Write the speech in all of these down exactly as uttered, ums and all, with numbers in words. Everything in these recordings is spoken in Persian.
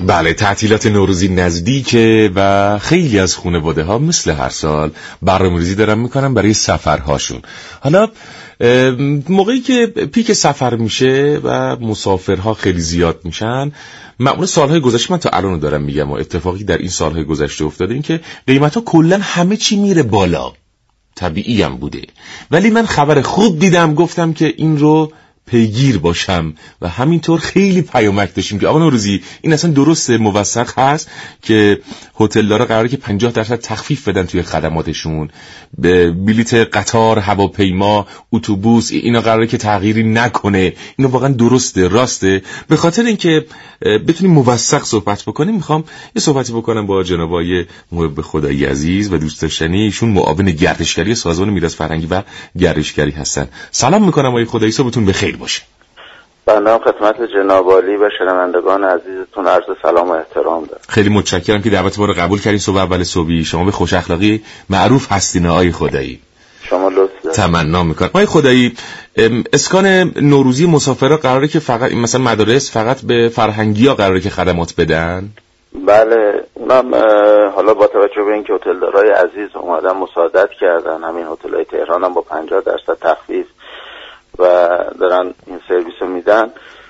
بله، تعطیلات نوروزی نزدیکه و خیلی از خانواده ها مثل هر سال برنامه‌ریزی دارن میکنن برای سفرهاشون. حالا موقعی که پیک سفر میشه و مسافرها خیلی زیاد میشن، معمولا سالهای گذشته، من تا الان دارم میگم و اتفاقی در این سالهای گذشته افتاده این که قیمتا کلا همه چی میره بالا. طبیعی هم بوده، ولی من خبر خوب دیدم، گفتم که این رو پیگیر باشم و همینطور خیلی پیامک داشتیم که آقا نوروزی این اصلا درسته، موثق هست که هتل‌دارا قراره که پنجاه درصد تخفیف بدن توی خدماتشون، بلیت قطار، هواپیما، اتوبوس، اینا قراره که تغییری نکنه. اینو واقعا درسته، راسته. به خاطر اینکه بتونیم موثق صحبت بکنیم، میخوام یه صحبتی بکنم با جناب آقای محب خدایی عزیز و دوست داشتنی، ایشون معاون گردشگری سازمان میراث فرهنگی و گردشگری هستن. سلام میکنم آقای خدایی، صبحتون بخیر باشه. بنده خدمت جناب عالی و شنوندگان عزیزتون عرض سلام و احترام دارم. خیلی متشکرم که دعوت ما رو قبول کردین. صبح اول صبحی شما به خوش اخلاقی معروف هستین آقای خدایی. شما لطف تمنا میکنم. آقای خدایی، اسکان نوروزی مسافرها قراره که فقط مثلا مدارس فقط به فرهنگی‌ها قراره که خدمات بدن؟ بله، اونم حالا با توجه به اینکه هتلدارای عزیز اومدن مساعدت کردن، همین هتل‌های تهران هم با پنجاه درصد تخفیف و دارن این سرویس رو میدن،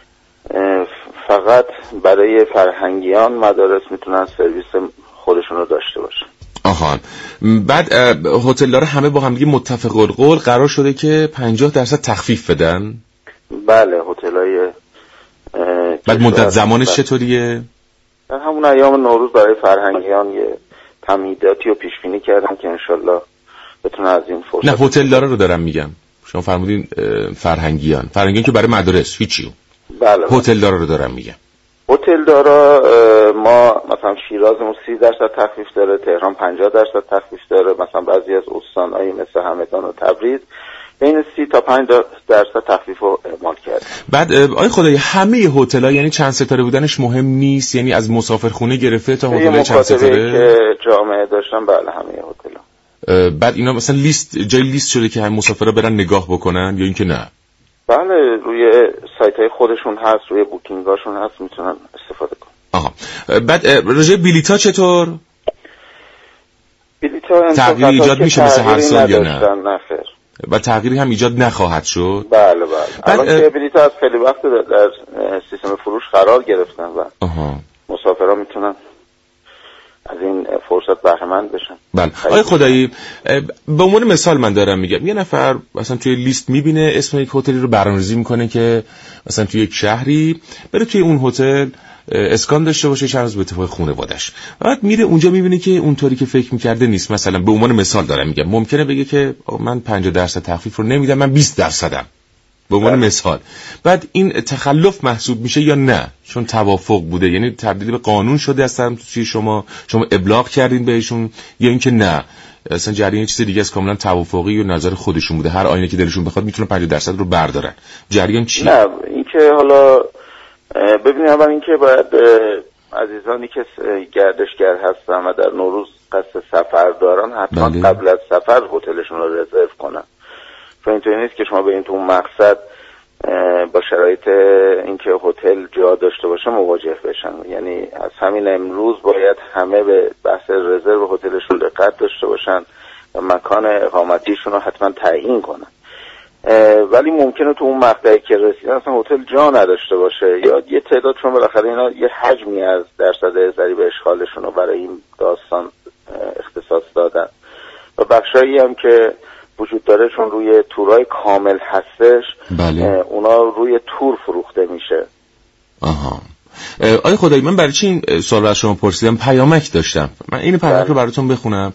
فقط برای فرهنگیان مدارس میتونن سرویس خودشون رو داشته باشن. آها، بعد هتل‌دارا همه با هم دیگه متفق القول قرار شده که پنجاه درصد تخفیف بدن؟ بله، هتل‌های بعد مدت زمانش چطوریه؟ در همون ایام نوروز برای فرهنگیان یه تمهیداتی رو پیش بینی کردن که انشالله بتونن از این فرصت. نه، هتل‌دارا رو دارم میگم. شما فرمودین فرهنگیان فرهنگیان که برای مدارس هیچیو. بله. هتل‌دارا رو دارم میگم. هتل‌دارا ما مثلا شیرازمون سی درصد تخفیف داره، تهران پنجاه درصد تخفیف داره، مثلا بعضی از استان‌های مثل همدان و تبریز بین سی تا پنج درصد تخفیف رو اعمال کرد. بعد آقای خدایی همه هتل‌ها یعنی چند ستاره بودنش مهم نیست، یعنی از مسافرخونه گرفته تا هتل چند ستاره که جامعه داشتن. بله، همه هتل‌ها. بعد اینا مثلا لیست جای لیست شده که هم مسافرها برن نگاه بکنن یا اینکه نه؟ بله، روی سایت‌های خودشون هست، روی بوکینگاشون هست، میتونن استفاده کنن. آها. بعد راجع بلیط‌ها چطور؟ بلیط‌ها تغییر ایجاد میشه مثل هر سال یا نه؟ نه خیر. و تغییری هم ایجاد نخواهد شد؟ بله بله. الان که بلیط‌ها از خیلی وقت در سیستم فروش قرار گرفتن و آها. مسافرها میتونن از این فرصت بهره مند بشن. بله. آقای خدایی، به عنوان مثال من دارم میگم، یه نفر مثلا توی لیست میبینه اسم یک هتلی رو برنامه‌ریزی میکنه که مثلا توی یک شهری بره توی اون هتل اسکان داشته باشه چند روز به اتفاق خانواده‌اش. بعد میره اونجا میبینه که اونطوری که فکر میکرده نیست. مثلا به عنوان مثال دارم میگم، ممکنه بگه که من پنجاه درصد تخفیف رو نمیدم، من بیست درصدم. به عنوان مثال. بعد این تخلف محسوب میشه یا نه؟ چون توافق بوده، یعنی تبدیل به قانون شده از طرف شما، شما ابلاغ کردین بهشون، یا اینکه نه اصلا جریان چیز دیگه است، کاملا توافقی و نظر خودشون بوده، هر آینه که دلشون بخواد میتونن پنجاه درصد رو بردارن. جریان چی؟ نه، اینکه حالا ببینید، اول اینکه باید عزیزانی که گردشگر هستن و در نوروز قصد سفر دارن حتما بله. قبل از سفر هتلشون رو رزرو کنن. چون اینطوری نیست که شما به این تو مقصد با شرایط اینکه هتل جا داشته باشه مواجه بشن. یعنی از همین امروز باید همه به بحث رزرو هتلشون دقت داشته باشن و مکان اقامتیشون رو حتما تعیین کنن. ولی ممکنه تو اون مقطعی که رسیدن اصلا هتل جا نداشته باشه، یا یه تعداد، چون بالاخره اینا یه حجمی از درصد ضریب اشغالشون رو برای این داستان اختصاص دادن و بخشایی هم که وجود داره چون روی تورای کامل هستش بله. اونا روی تور فروخته میشه. آها. آیا خدایی، من برای چی این سوال رو از شما پرسیدم؟ پیامک داشتم. من این پیامک رو براتون بخونم.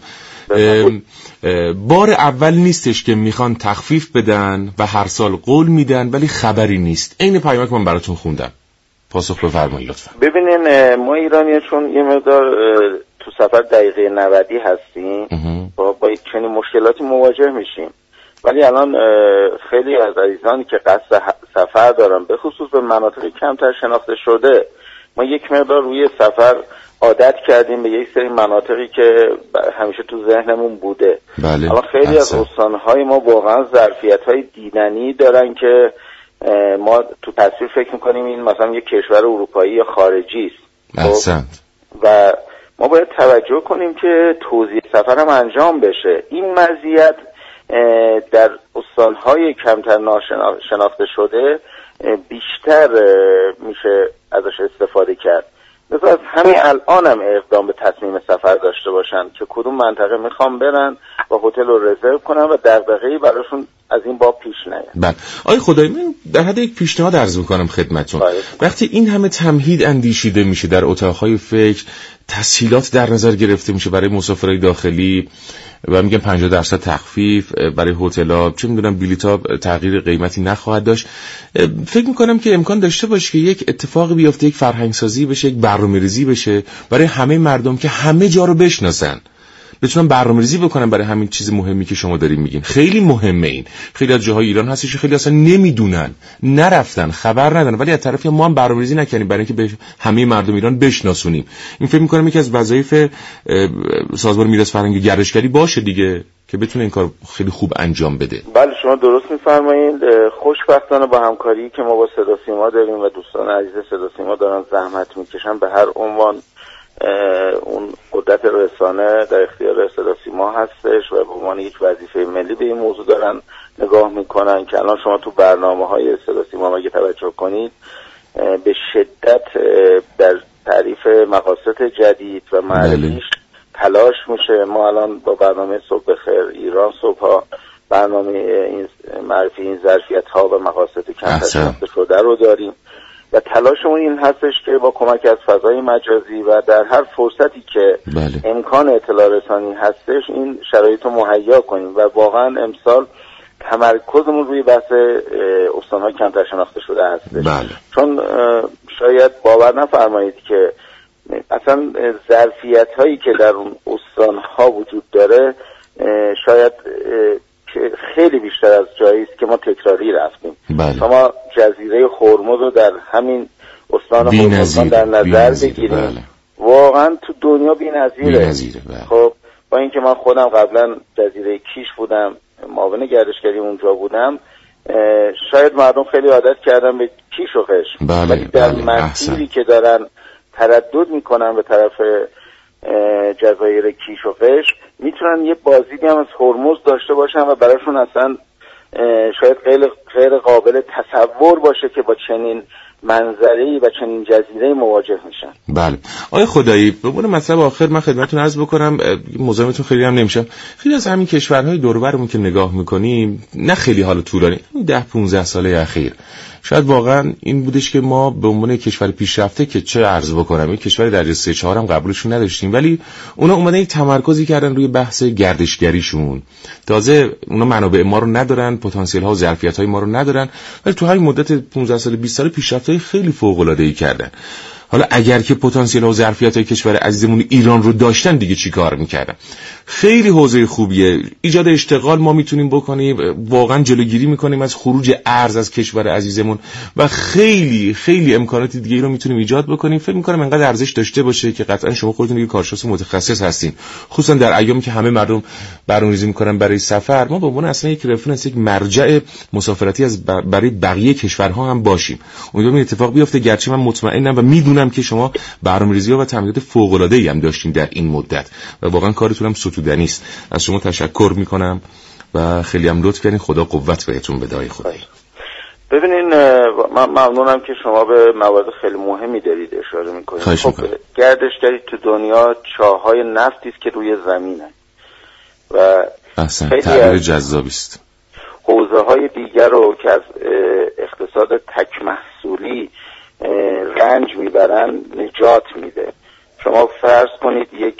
بار اول نیستش که میخوان تخفیف بدن و هر سال قول میدن ولی خبری نیست. این پیامک من براتون خوندم. پاسخ بفرمایید لطفا. ببینین، ما ایرانی‌ها چون یه مقدار تو سفر دقیقه نود هستیم با با چنین مشکلاتی مواجه میشیم، ولی الان خیلی از عزیزانی که قصد سفر دارن به خصوص به مناطق کمتر شناخته شده، ما یک مقدار روی سفر عادت کردیم به یک سری مناطقی که همیشه تو ذهنمون بوده. بله. الان خیلی از استانهای ما واقعا ظرفیت‌های دیدنی دارن که ما تو تصویر فکر میکنیم این مثلا یک کشور اروپایی یا خارجی است. احسنت. و ما باید توجه کنیم که توزیع سفر هم انجام بشه. این مزیت در استانهای کمتر ناشناخته شده بیشتر میشه ازش استفاده کرد. مثلا از همین الان هم اقدام به تصمیم سفر داشته باشن که کدوم منطقه میخوام برن و هتل رو رزرو کنن و دغدغه‌ای براشون از این باب پیش نیاد. بله آقای خدایی، من در حد یک پیشنهاد عرض میکنم خدمتتون. وقتی این همه تمهید اندیشیده میشه در اتاقهای فکر، تسهیلات در نظر گرفته میشه برای مسافرای داخلی و میگن پنجاه درصد تخفیف برای هتل‌ها، چه میدونم بلیط‌ها تغییر قیمتی نخواهد داشت، فکر میکنم که امکان داشته باشه که یک اتفاقی بیفته، یک فرهنگسازی بشه، یک برنامه‌ریزی بشه برای همه مردم که همه جا رو بشناسن، بتونن برنامه‌ریزی بکنن برای همین چیز مهمی که شما دارین میگین. خیلی مهمه این. خیلی از جاهای ایران هستش خیلی اصلا نمیدونن، نرفتن، خبر ندارن، ولی از طرفی ما هم برنامه‌ریزی نکنیم برای اینکه به همه مردم ایران بشناسونیم. این فکر می‌کنم یکی از وظایف سازمان میراث فرهنگی گردشگری باشه دیگه، که بتونه این کار خیلی خوب انجام بده. بله شما درست می‌فرمایید. خوشبختانه با همکاری که ما با صدا سیما داریم و دوستان عزیز صدا سیما دارن زحمت می‌کشن، به هر عنوان اون قدرت رسانه در اختیار صدا سیما هستش و به عنوان یک وظیفه ملی به این موضوع دارن نگاه میکنن که الان شما تو برنامه‌های صدا سیما اگه توجه کنید به شدت در تعریف مقاصد جدید و معرفیش تلاش میشه. ما الان با برنامه صبح بخیر ایران صبح‌ها برنامه این معرفی این ظرفیت‌ها و مقاصد کم شناخته شده رو داریم و تلاشمون این هستش که با کمک از فضای مجازی و در هر فرصتی که بله. امکان اطلاع رسانی هستش این شرایط رو مهیا کنیم و واقعا امسال تمرکزمون روی بحث استان‌های کمتر شناخته شده هستش. بله. چون شاید باور نفرمایید که اصلا ظرفیت‌هایی که در اون استان‌ها وجود داره شاید خیلی بیشتر از جایی است که ما تکراری رفتیم. بله. شما جزیره هرمز رو در همین استان هرمز در نظر بگیریم. بله. واقعا تو دنیا بی‌نظیره. بی‌نظیره. بله. خب با اینکه من خودم قبلا جزیره کیش بودم، معاون گردشگری اونجا بودم، شاید مردم خیلی عادت کردن به کیش و قشم. بله. ولی در بله. مسیری که دارن تردد میکنن به طرف جزایر کیش و قشم میتونن یه بازدیدی هم از هرمز داشته باشن و براشون اصلا شاید غیر غیر قابل تصور باشه که با چنین منظره‌ای و چنین جزیره‌ای مواجه میشن. بله. آقای خدایی، به عنوان مطلب آخر من خدمتتون عرض بکنم، مزاحمتون خیلی هم نمیشم. خیلی از همین کشورهای دور و برمون که نگاه میکنیم، نه خیلی حال طولانی، ده پانزده ساله اخیر، شاید واقعا این بودش که ما به عنوان کشور پیشرفته که چه عرض بکنم، این کشور درجه سه چهار هم قبولشون نداشتیم، ولی اونا اومدن یک تمرکزی کردن روی بحث گردشگریشون. تازه اونا منابع ما رو ندارن، پتانسیل ها و ظرفیت های ما رو ندارن، ولی تو همین مدت پانزده سال بیست سال پیشرفت‌های خیلی فوق العاده‌ای کردن. حالا اگر که پتانسیل و ظرفیت‌های کشور عزیزمون ایران رو داشتن دیگه چی کار می‌کردن؟ خیلی حوزه خوبیه. ایجاد اشتغال ما میتونیم بکنیم، واقعا جلوگیری می‌کنیم از خروج ارز از کشور عزیزمون و خیلی خیلی امکانات دیگه رو میتونیم ایجاد بکنیم. فکر می‌کنم انقدر ارزش داشته باشه که قطعا شما خودتون یک کارشناس متخصص هستین، خصوصا در ایامی که همه مردم برنامه‌ریزی می‌کنن برای سفر. ما به عنوان اصلا یک رفرنس، یک مرجع مسافرتی از برای بقیه کشورها هم باشیم. امیدوارم این اتفاق بیفته، گرچه من مطمئنم و میدونم که شما برنامه‌ریزی‌ها و تمهیدات فوق‌العاده‌ای هم داشتین در این مدت و واقعا کارتون هم ستودنی است. از شما تشکر می‌کنم و خیلی هم لطف کردین. خدا قوت بهتون بده. آقای خدایی، ببینین من ممنونم که شما به موارد خیلی مهمی دارید اشاره می‌کنید. خب گردشگری تو دنیا چاهای نفتی است که روی زمینه و اصلا تعبیر جذابی است. حوزه‌های دیگر رو که از اقتصاد تک محصولی رنج میبرن نجات میده. شما فرض کنید یک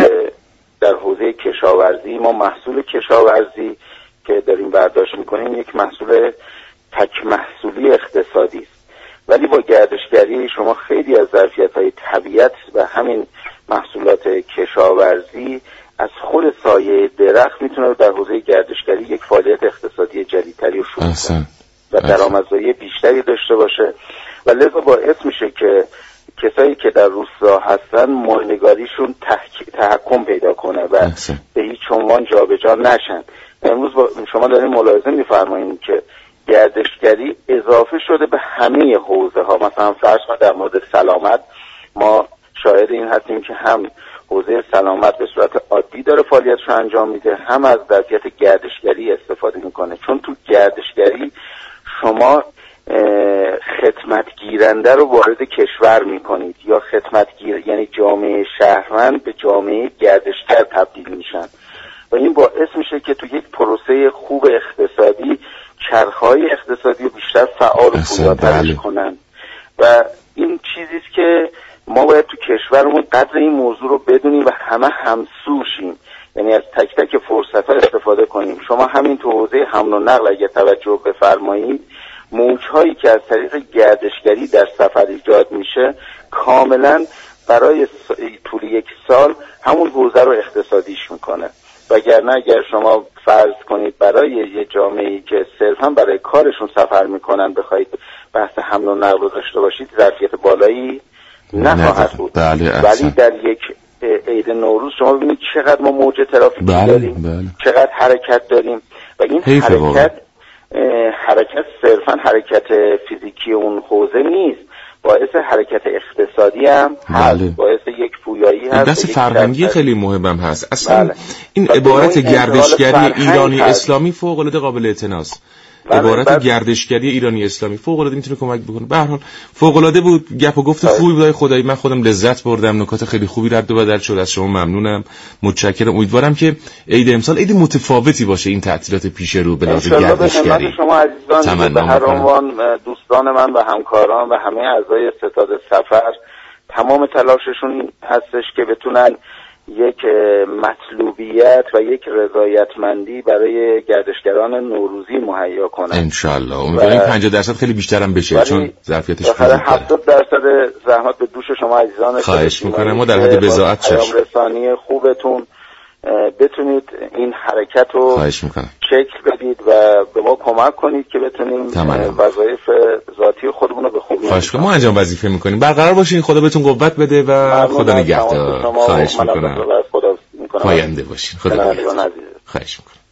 در حوزه کشاورزی، ما محصول کشاورزی که داریم برداشت میکنیم یک محصول تک محصولی اقتصادی است، ولی با گردشگری شما خیلی از ظرفیت‌های طبیعت و همین محصولات کشاورزی از خود سایه درخت میتونه در حوزه گردشگری یک فعالیت اقتصادی جدیدتری رو شروع کنه و درآمدزایی بیشتری داشته باشه و لذا باعث میشه که کسایی که در روستا هستن مالنگاریشون تحک... تحکم پیدا کنه و احسن. به هیچ عنوان جابجا نشن. امروز با شما دارین ملاحظه میفرمایید که گردشگری اضافه شده به همه حوزه ها. مثلا فرض کنید در مورد سلامت ما شاهد این هستیم که هم حوزه سلامت به صورت عادی داره فعالیتش رو انجام میده، هم از ظرفیت گردشگری استفاده میکنه. چون تو گردشگری شما خدمت گیرنده رو وارد کشور میکنید، یا خدمت گیر یعنی جامعه شهروند به جامعه گردشگر تبدیل میشن و این باعث میشه که تو یک پروسه خوب اقتصادی چرخهای اقتصادی رو بیشتر فعال و پویاترش کنن. و این چیزیست که ما باید تو کشورمون قدر این موضوع رو بدونیم و همه همسوشیم، یعنی از تک تک فرصت‌ها استفاده کنیم. شما همین تو حوزه حمل و نقل اگه توجه بفرمایید، موج‌هایی که از طریق گردشگری در سفر ایجاد میشه کاملا برای طول یک سال همون حوزه رو اقتصادیش میکنه. وگرنه اگر شما فرض کنید برای یه جامعه‌ای که صرفا برای کارشون سفر میکنن بخواید بحث حمل و نقل رو داشته باشید، ظرفیت بالایی نخواهد بود. بله ولی در یک عید نوروز شما ببینید چقدر ما موج ترافیکی بله، داریم، بله. چقدر حرکت داریم و این حرکت حرکت صرفا حرکت فیزیکی اون حوزه نیست، باعث حرکت اقتصادی هم هست، بله. باعث یک پویایی هست، دست فرهنگی خیلی مهمم هست اصلا. بله. این عبارت گردشگری ایرانی هست. اسلامی فوق العاده قابل اعتناست. عبارت بله. گردشگری ایرانی اسلامی فوق العاده میتونه کمک بکنه. به هر حال فوق العاده بود، گپ و گفت خوبی بود خدایی. من خودم لذت بردم، نکات خیلی خوبی رد و بدل شد. از شما ممنونم، متشکرم. امیدوارم که عید امسال عید متفاوتی باشه، این تعطیلات پیش رو به لحاظ گردشگری. شما عزیزان به هر عنوان دوستان من و همکاران و همه اعضای ستاد سفر تمام تلاششون هستش که بتونن یک مطلوبیت و یک رضایتمندی برای گردشگران نوروزی مهیا کنن انشالله. امیدوارم پنجاه درصد خیلی بیشترم بشه چون ظرفیتش بخاطر هفتاد درصد زحمت به دوش شما عزیزان خواهش میکنم. ما در حد بضاعت چشم رسانی خوبتون بتونید این حرکت رو شکل بدید و به ما کمک کنید که بتونیم وظایف ذاتی خودمون رو به خوبی خواهش کنم. ما انجام وظیفه میکنیم. برقرار باشین، خدا بهتون قوت بده و خدا نگهدار. خواهش میکنم. پاینده باشین. خدا نگهدار. خواهش میکنم.